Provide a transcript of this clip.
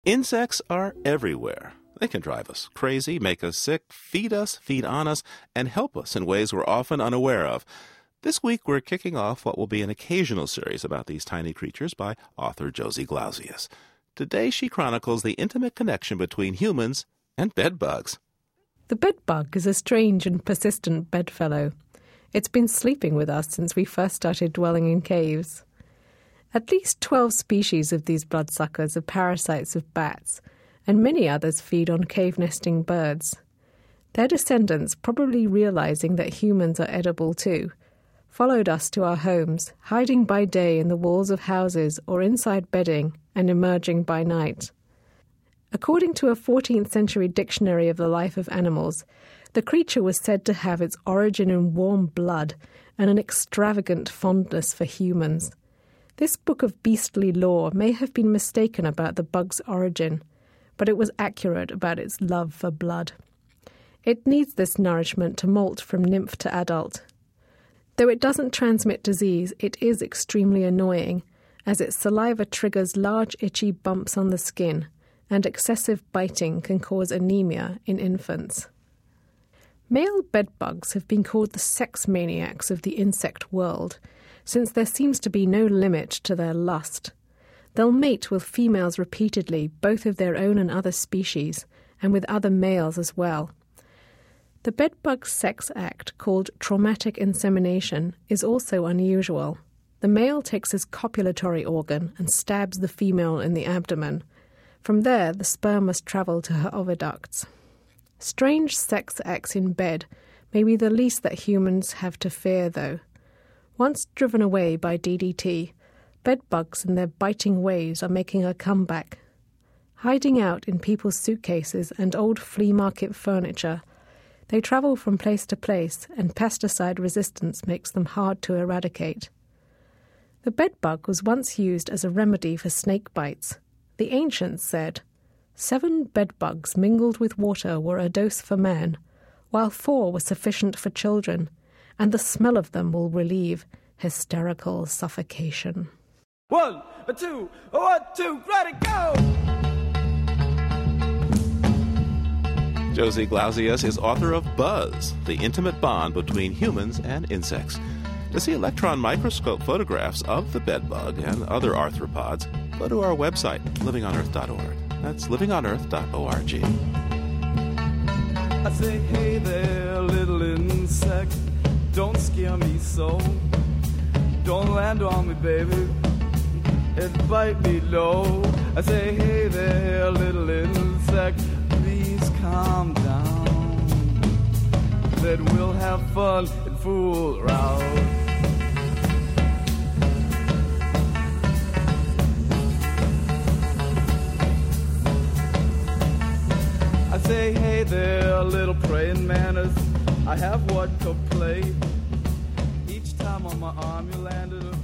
Insects are everywhere. They can drive us crazy, make us sick, feed on us, and help us in ways we're often unaware of. This week, we're kicking off what will be an occasional series about these tiny creatures by author Josie Glausius. Today, she chronicles the intimate connection between humans and bedbugs. The bedbug is a strange and persistent bedfellow. It's been sleeping with us since we first started dwelling in caves. At least 12 species of these bloodsuckers are parasites of bats, and many others feed on cave-nesting birds. Their descendants, probably realizing that humans are edible too, followed us to our homes, hiding by day in the walls of houses or inside bedding and emerging by night. According to a 14th century dictionary of the life of animals, the creature was said to have its origin in warm blood and an extravagant fondness for humans. This book of beastly lore may have been mistaken about the bug's origin, but it was accurate about its love for blood. It needs this nourishment to molt from nymph to adult. Though it doesn't transmit disease, it is extremely annoying, as its saliva triggers large itchy bumps on the skin, and excessive biting can cause anemia in infants. Male bedbugs have been called the sex maniacs of the insect world, since there seems to be no limit to their lust. They'll mate with females repeatedly, both of their own and other species, and with other males as well. The bedbug sex act, called traumatic insemination, is also unusual. The male takes his copulatory organ and stabs the female in the abdomen. From there, the sperm must travel to her oviducts. Strange sex acts in bed may be the least that humans have to fear, though. Once driven away by DDT, bedbugs and their biting ways are making a comeback. Hiding out in people's suitcases and old flea market furniture, they travel from place to place, and pesticide resistance makes them hard to eradicate. The bedbug was once used as a remedy for snake bites. The ancients said, 7 bedbugs mingled with water were a dose for man, while 4 were sufficient for children, and the smell of them will relieve hysterical suffocation. 1, 2, 1, 2, ready, go! Josie Glausius is author of Buzz, the intimate bond between humans and insects. To see electron microscope photographs of the bedbug and other arthropods, go to our website, livingonearth.org. That's livingonearth.org. I say, hey there, little insect, don't scare me so. Don't land on me, baby, and bite me low. I say, hey there, little insect, please calm down. Then we'll have fun and fool around. I say, hey there, little praying mantis, I have what to play. Each time on my arm you landed a